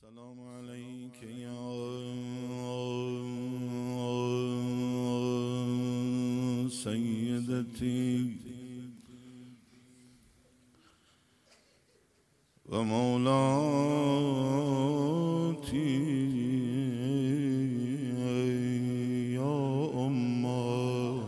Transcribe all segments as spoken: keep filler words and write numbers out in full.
السلام عليك يا سيدتي ومولاتي يا أمّا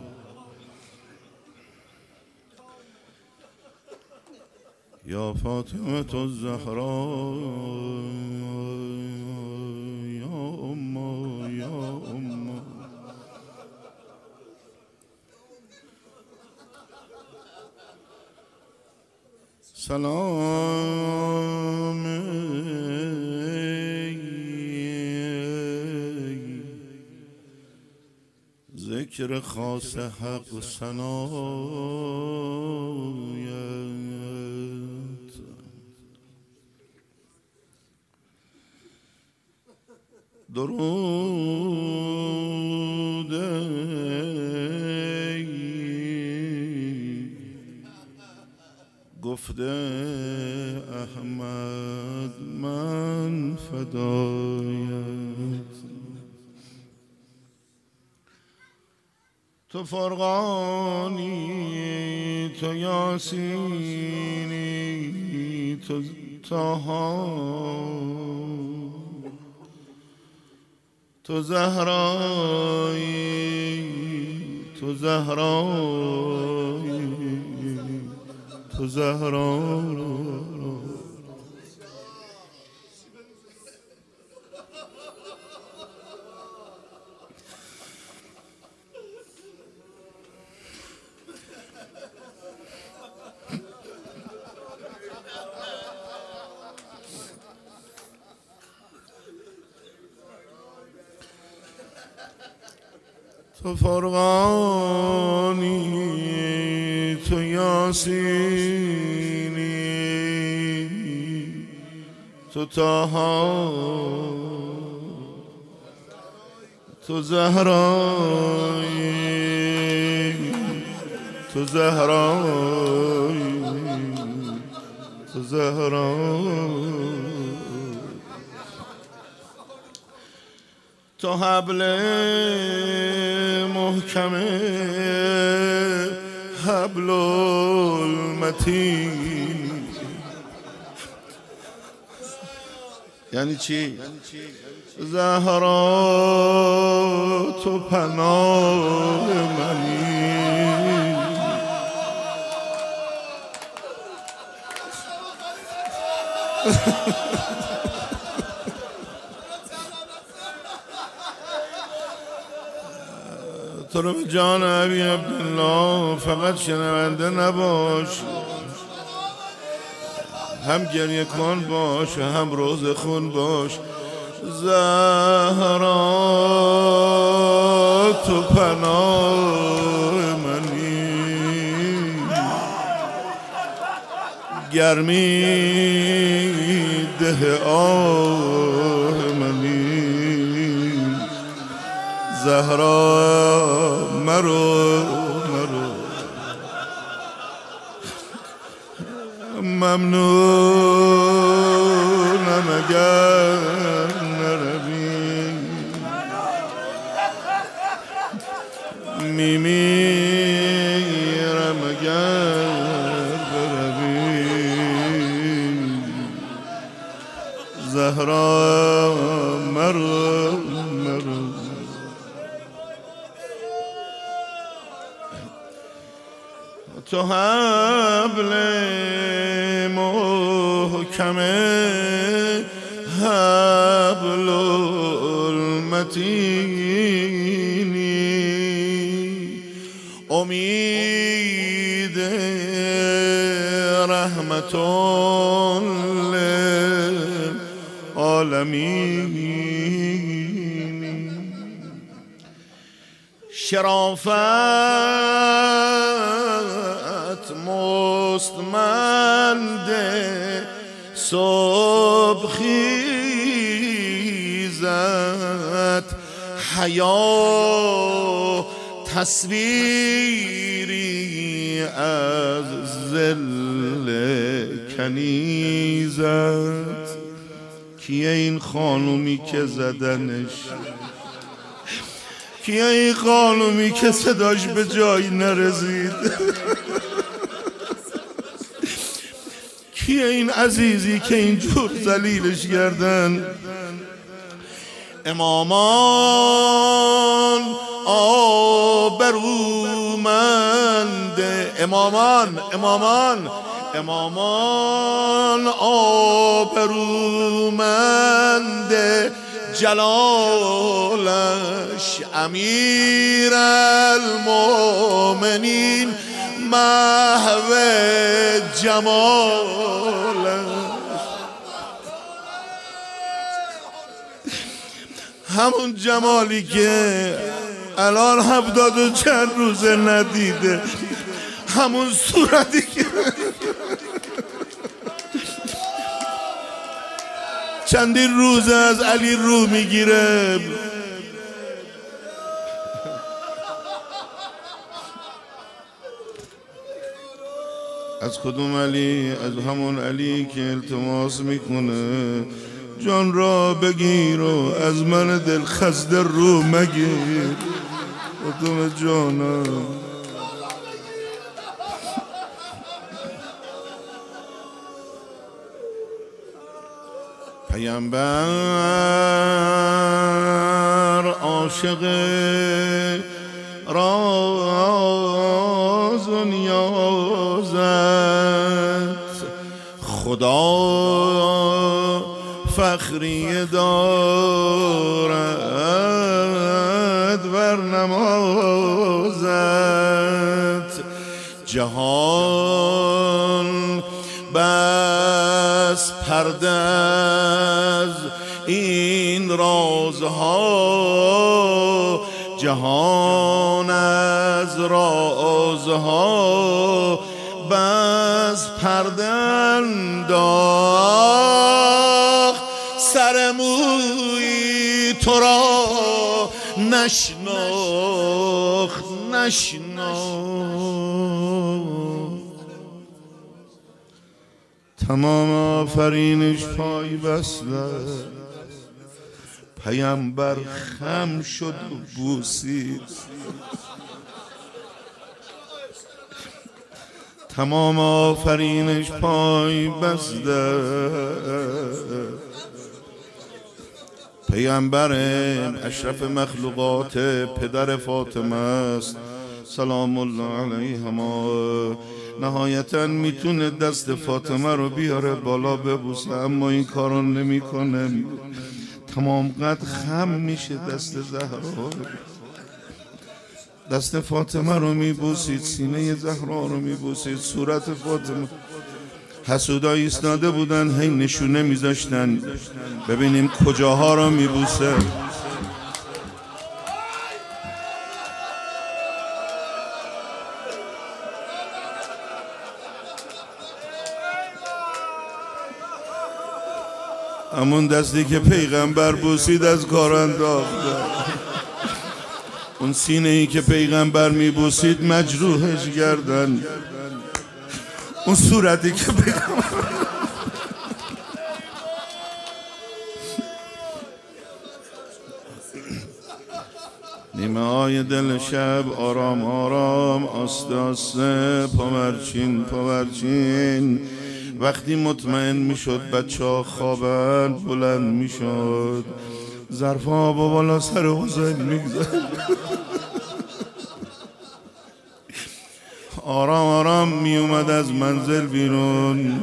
يا فاطمة الزهراء يا أمّا يا أمّا سلام ذکر خاص حق ثنایت درود گفته احمد من فدایت تو فرقانی تو یاسینی تو طه تو زهرایی تو زهرایی تو زهرایی تو فرقانی تو یاسینی تو طه تو زهرایی تو زهرایی تو زهرایی تو حبل محکمه حبل المتین یعنی چی؟ زهرا تو پناه منی تو رو به جان ابی عبدالله فقط شنونده نباش، هم گریه کن باش هم روز خون باش. زهرا تو پناه منی، گرمی ده آه منی. زهرا مرو مرو ممنونم اگر نروی، میمیرم اگر بروی. زهرا مرو مرو تو حبل محکمه حبل المتینی، امید رحمت للعالمین. شرافت مستمند صبح خیزد، حیا تصویری از ظل کنیزت. کیه این خانومی که زدنش؟ کیه این خانومی که صداش به جایی نرسید؟ کیه این عزیزی که اینجور ذلیلش کردن؟ امامان آبرومند، امامان امامان امامان آبرومند جلالش، امیر المؤمنین محو جمالش. همون جمالی که الان هفتاد و چند روزه ندیده، همون صورتی که چندین روز از علی رو میگیره. از کدوم علی؟ از همون علی که التماس میکنه جان را بگیر و از من دل خسته رو مگیر. کدوم جانم؟ پیامبر عاشق راز و نیازت، خدا فخری دارد بر نمازت. جهان بس پرده از این رازها، جهان از رازها بس پرده انداخت. سر موی تو را نشناخت نشناخت. تمام آفرینش پای بسته، پیامبر خم شد و بوسید. تمام آفرینش پای بسته، پیامبر اشرف مخلوقات پدر فاطمه است سلام الله علیهما. نهایتا میتونه دست فاطمه رو بیاره بالا ببوسه، اما این کارو نمیکنه. تمام قد خم میشه دست زهرا، دست فاطمه رو میبوسید، سینه زهرا رو میبوسید، صورت فاطمه. حسودا ایستاده بودن هی نشونه میذاشتن ببینیم کجاها رو میبوسه. همون دستی که پیغمبر بوسید از کار انداخته، اون سینه ای که پیغمبر میبوسید مجروحش کردن، اون صورتی که پیغمبر نیمه های دل شب آرام آرام آسته آسته پاورچین پاورچین. وقتی مطمئن میشد بچه ها خوابن بلند میشد، ظرف آب و بالا سر حسین میگذاشت، آرام آرام میومد از منزل بیرون.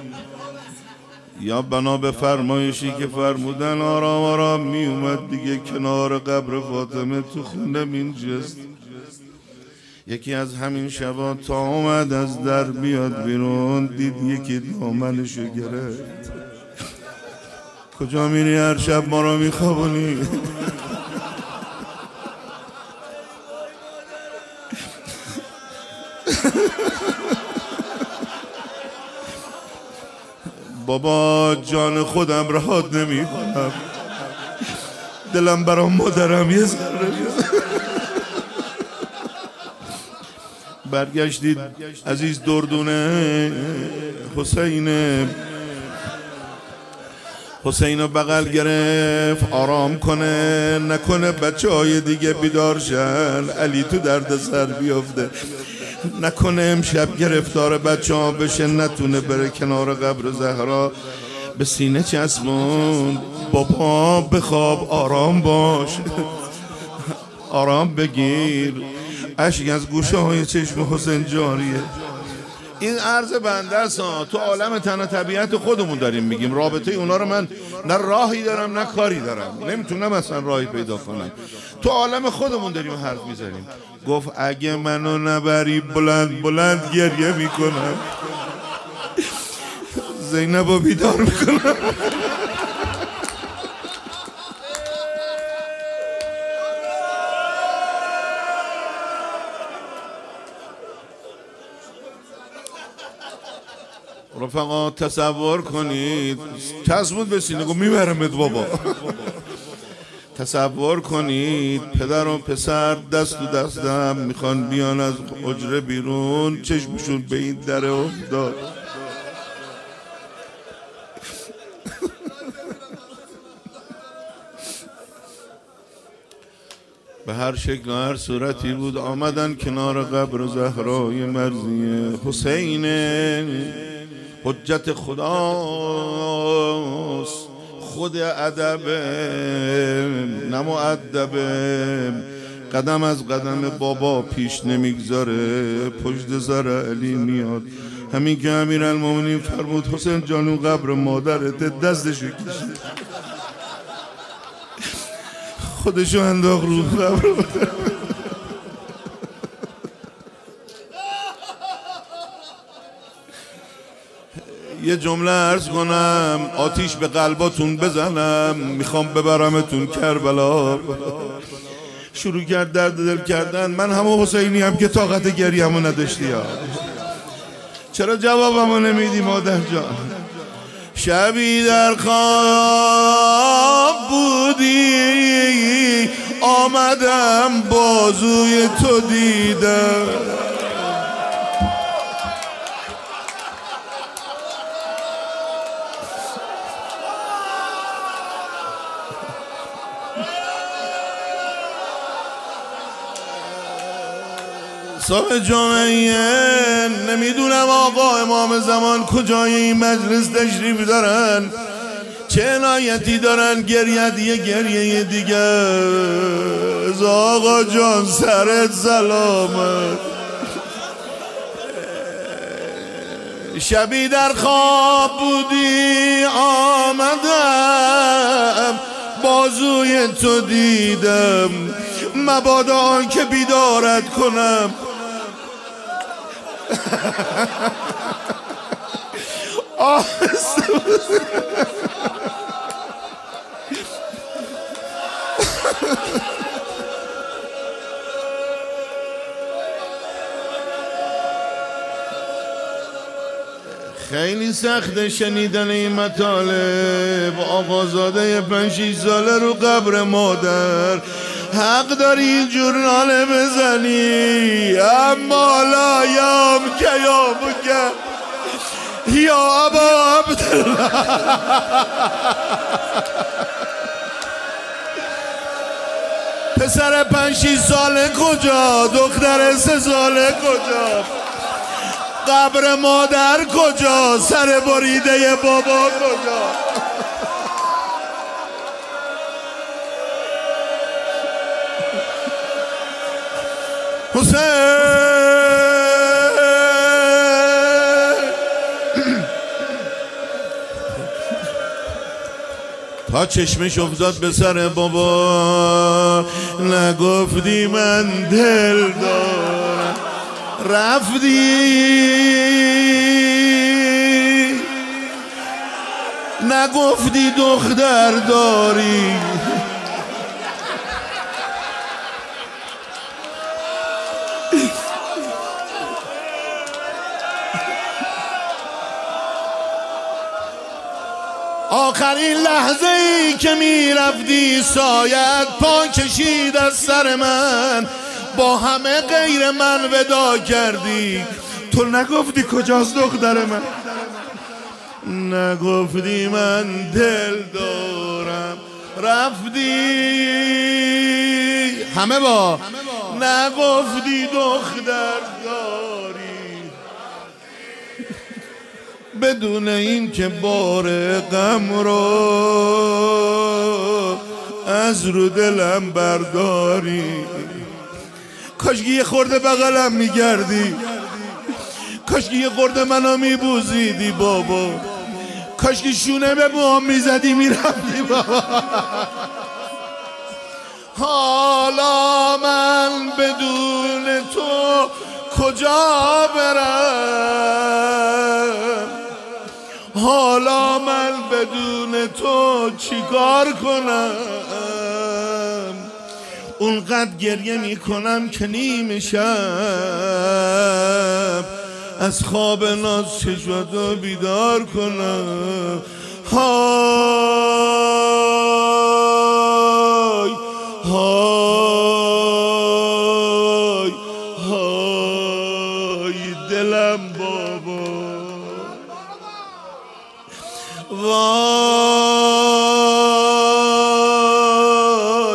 یا بنا به فرمایشی که فرمودن آرام آرام میومد دیگه کنار قبر فاطمه تو خونه مینجست. یکی از همین شبا تا اومد از در بیاد بیرون دید یکی دامنشو گرفت. کجا میری هر شب ما رو میخوابونی؟ بابا جان خودم رهات نمیکنم، دلم برا مادرم یه ذره. برگشتید عزیز دردونه حسین حسین رو بغل گرفت آرام کنه، نکنه بچه های دیگه بیدار شن، علی تو درد سر بیافته، نکنه امشب گرفتار بچه ها بشه، نتونه بره کنار قبر زهرا. به سینه چسبوند بابا بخواب، آرام باش، آرام بگیر. اشک از گوشه های چشم حسین جاریه. این عرض بنده است، تو عالم تن طبیعت خودمون داریم میگیم، رابطه اونا رو من نه راهی دارم نه کاری دارم، نمیتونم اصلا راهی پیدا کنم، تو عالم خودمون داریم حرف میزنیم. گفت اگه منو نبری بلند بلند گریه میکنم، زینبو بیدار میکنم. رفقا تصور کنید، چسبود به سینه گفت میبرمت بابا. تصور کنید پدر و پسر دست و دستم میخوان بیان از حجره بیرون، چشمشون به این در افتاد. به هر شکل و هر صورتی بود آمدن کنار قبر زهرای مرضیه. حسین حجت خداست، خود ادب نه مؤدب، قدم از قدم بابا پیش نمیگذاره، پشت سر علی میاد. همین که امیرالمومنین فرمود حسین جانو قبر مادرت، دستشو کشید خودشو انداخت رو قبر. یه جمله عرض کنم، آتیش به قلباتون بزنم، میخوام ببرمتون کربلا. شروع کرد درد دل کردن. من همون حسینی هم که طاقت گریه‌مو نداشتی ها. چرا جوابمو نمیدی مادر جان؟ شبی در خواب بودی آمدم بازوی تو دیدم، صاحب جامعه نمیدونم آقا امام زمان کجای این مجلس تشریف دارن، چه عنایتی دارن، گریه دیگه گریه دیگه. آقا جان سرت سلامت. شبی در خواب بودی آمدم بازوی تو دیدم، مبادا آن که بیدارت کنم. خیلی سخت شنیدن این مطالب. آقازاده پنج شیش ساله رو قبر مادر، حق داری این جورنال بزنی، اما لا یام که یام که یا ابا عبدالله. پسر پنج شیش ساله کجا؟ دختر سه ساله کجا؟ قبر مادر کجا؟ سر بریده بابا کجا؟ حسین تا چشمش افتاد به سر بابا، نگفتی من دل دارم، رفتی نگفتی دختر داری. آخرین لحظه ای که می رفتی سایت پا کشید از سر من، با همه غیر من ودا کردی، تو نگفتی کجاست دختر من؟ نگفتی من دل دارم رفتی همه با نگفتی دختر داری بدون این که بار غم رو از رو دلم برداری کاشکی یه خورده بغلم میگردی کاشکی یه خورده منو میبوزیدی بابا کاشکی شونه به موام میزدی میرفتی بابا حالا من بدون تو کجا برم حالا من بدون تو چیکار کنم اونقدر گریه میکنم که نیمه شب از خواب ناز چشماتو بیدار کنم های های های دلم بابا وای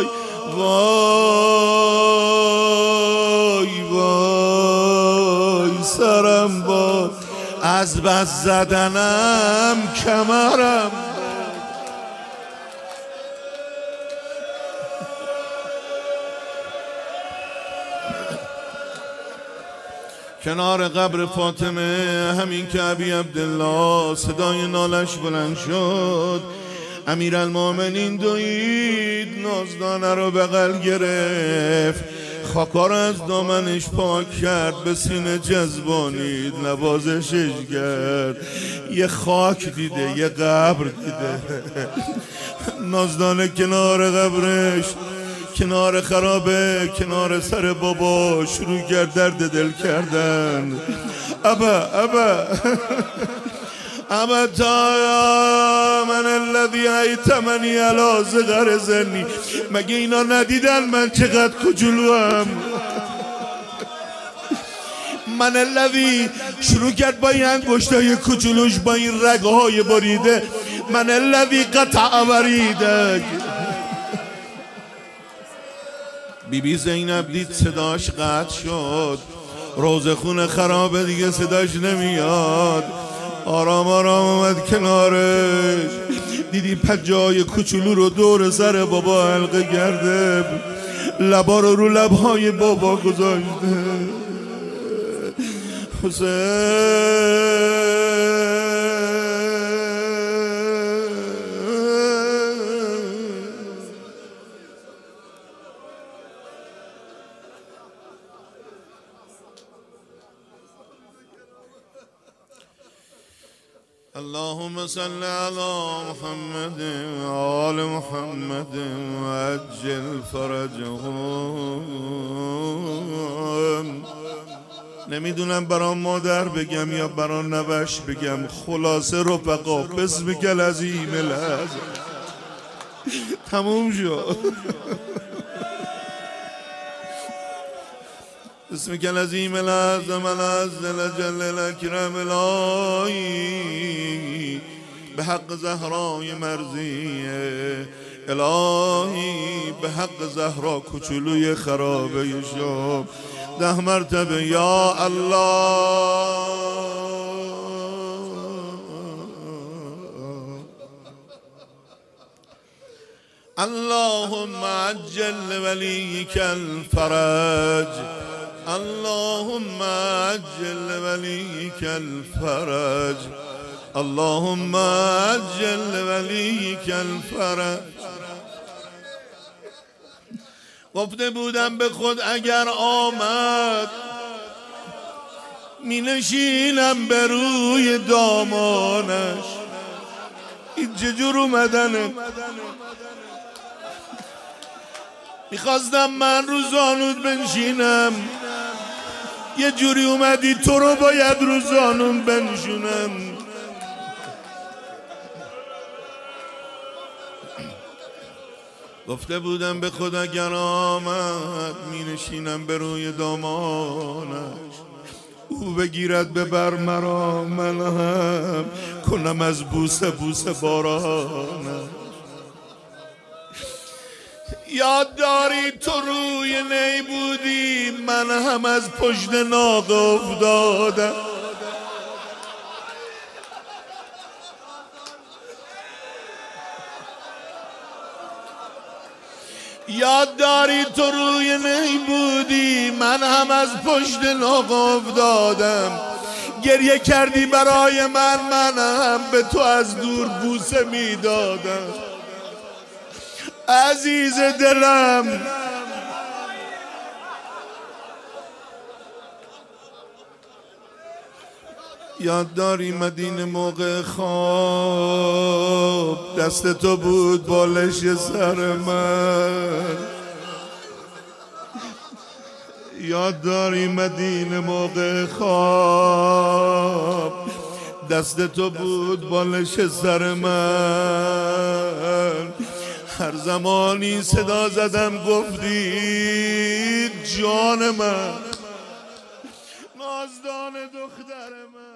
وای وای سرم با از بس زدنم کمرم کنار قبر فاطمه همین که ابی عبدالله صدای نالش بلند شد امیرالمومنین دوید نازدانه رو بغل گرفت خاکا رو از دامنش پاک کرد به سینه جذبانید نوازشش کرد یه خاک دیده یه قبر دیده نازدانه کنار قبرش کنار خرابه کنار سر بابا شروع کرد درد دل کردن ابا ابا ابا تا من الذی ایتمنی علی صغر سنی مگه اینا ندیدن من چقدر کجلوام من الذی شروع کرد با این انگشتای کوچولوش با این رگهای بریده من الذی قطع وریدک بی بی زینب دید صداش قطع شد روزه خونه خرابه دیگه صداش نمیاد آرام آرام اومد کنارش دیدی پجای کوچولو رو دور سر بابا حلقه کرده لبا رو رو لبهای بابا گذاشته حسین اللهم صل على محمد وآل محمد وعجل فرجهم نمیدونم برام مادر بگم یا برام نوش بگم خلاصه رفقا بسمک العظیم العظیم تموم شد بسمك العظيم الأعظم العز الأجل الأكرم الهي بحق زهراء مرضیه الهی بحق زهرا کوچولوی خرابه شام ده مرتبه یا الله اللهم عجل وليك الفرج اللهم عجل وليك الفرج اللهم عجل وليك الفرج گفته بودم به خود اگر آمد می نشینم به روی دامانش این چجور اومدنه میخواستم من رو زانود بنشینم یه جوری اومدی تو رو باید رو زانون بنشونم گفته بودم به خود اگر آمد می نشینم به روی دامانش او بگیرد به بر مرا، من هم کنم از بوسه بوسه بارانم. یاد داری تو روی نی بودی، من هم از پشت ناقه افتادم. یاد داری تو روی نی بودی، من هم از پشت ناقه افتادم. گریه کردی برای من، من هم به تو از دور بوسه میدادم. عزیز دلم یاد داری مدینه موقع خواب، دست تو بود بالش سر من. یاد داری مدینه موقع خواب، دست تو بود بالش سر من. هر زمانی صدا زدم گفتی جان من، نازدان دختر من.